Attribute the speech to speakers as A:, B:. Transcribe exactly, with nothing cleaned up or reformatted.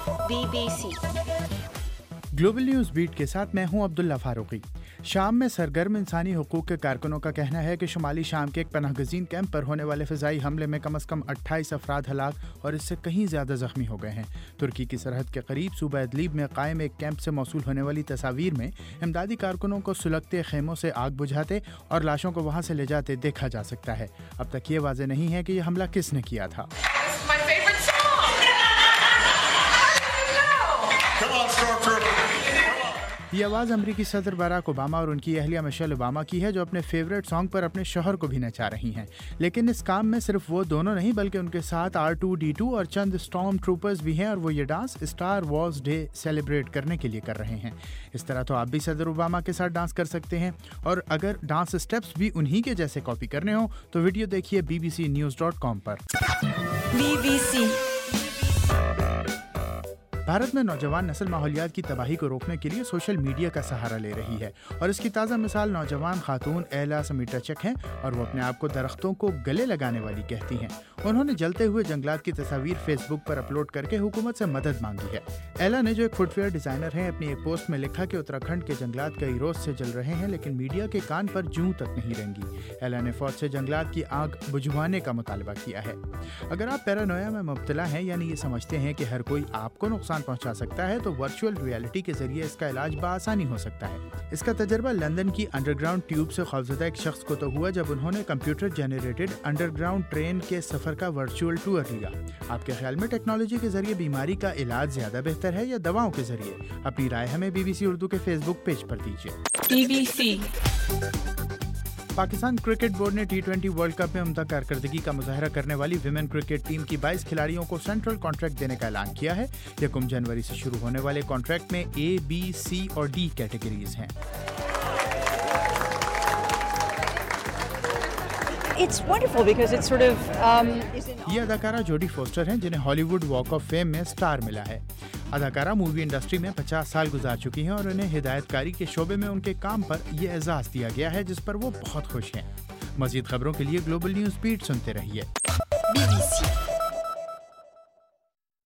A: B B C
B: global news beat के साथ मैं हूं अब्दुल्ला फारूकी। शाम में सरगर्म इंसानी हुकूक के कारकुनों का कहना है कि शुमाली शाम के एक पनाहगज़ीन कैंप पर होने वाले फ़िज़ाई हमले में कम अज़ कम अट्ठाईस अफराद हलाक और इससे कहीं ज़्यादा ज़ख्मी हो गए हैं। तुर्की की सरहद के करीब सूबा इदलिब में कायम एक कैंप से मौसूल होने वाली तस्वीर में इमदादी कारकुनों को सुलगते खेमों से आग बुझाते और लाशों को वहाँ से ले जाते देखा जा सकता है। अब तक ये वाज़ेह नहीं है कि यह हमला किसने किया था। ये आवाज़ अमरीकी सदर बराक ओबामा और उनकी अहलिया मिशेल ओबामा की है, जो अपने फेवरेट सॉन्ग पर अपने शौहर को भी नचा रही हैं। लेकिन इस काम में सिर्फ वो दोनों नहीं बल्कि उनके साथ आर टू डी टू और चंद स्टॉर्म ट्रूपर्स भी हैं और वो ये dance Star Wars day celebrate करने के लिए कर रहे हैं। इस तरह तो आप भी सदर ओबामा के साथ डांस कर सकते हैं, और अगर डांस स्टेप्स भी उन्हीं के जैसे कॉपी करने हो तो वीडियो देखिए B B C news dot com पर।
A: बी बी सी
B: भारत में नौजवान नस्ल माहौलियात की तबाही को रोकने के लिए सोशल मीडिया का सहारा ले रही है, और इसकी ताज़ा मिसाल नौजवान खातून एला समीटाचक हैं, और वो अपने आप को दरख्तों को गले लगाने वाली कहती हैं। उन्होंने जलते हुए जंगलात की तस्वीर फेसबुक पर अपलोड करके हुकूमत से मदद मांगी है। एला ने, जो एक फुटवेयर डिज़ाइनर हैं, अपनी एक पोस्ट में लिखा कि उत्तराखंड के जंगलात कई रोज से जल रहे हैं लेकिन मीडिया के कान पर जूं तक नहीं रेंगी। एला ने फौज से जंगलात की आग बुझवाने का मुतालबा किया है। अगर आप पैरानोया में मुब्तला हैं, यानी ये समझते हैं कि हर कोई आपको नुकसान पहुंचा सकता है, तो वर्चुअल रियलिटी के जरिए इसका इलाज बाआसानी हो सकता है। इसका तजर्बा लंदन की अंडरग्राउंड ट्यूब से खौफजदा एक शख्स को तो हुआ जब उन्होंने कंप्यूटर जनरेटेड अंडरग्राउंड ट्रेन के सफर का वर्चुअल टूर लिया। आपके ख्याल में टेक्नोलॉजी के जरिए बीमारी का इलाज ज्यादा बेहतर है या दवाओं के जरिए? अपनी राय हमें बीबीसी उर्दू के फेसबुक पेज पर दीजिए।
A: B B C
B: Pakistan cricket board ने टी ट्वेंटी वर्ल्ड कप में उम्दा कारकर्दगी का मुजाहरा करने वाली विमेन क्रिकेट टीम की बाईस खिलाड़ियों को सेंट्रल कॉन्ट्रैक्ट देने का ऐलान किया है। यकम जनवरी से शुरू होने वाले कॉन्ट्रैक्ट में ए, बी, सी और डी कैटेगरीज हैं।
C: It's wonderful because it's sort of um,
B: ये अदाकारा जोडी फोस्टर हैं, जिन्हें हॉलीवुड वॉक ऑफ फेम में स्टार मिला है। अदाकारा मूवी इंडस्ट्री में पचास साल गुजार चुकी हैं और उन्हें हिदायतकारी के शोबे में उनके काम पर यह एजाज दिया गया है, जिस पर वो बहुत खुश हैं। मजीद खबरों के लिए ग्लोबल न्यूज़ बीट सुनते रहिए।
A: बी बी सी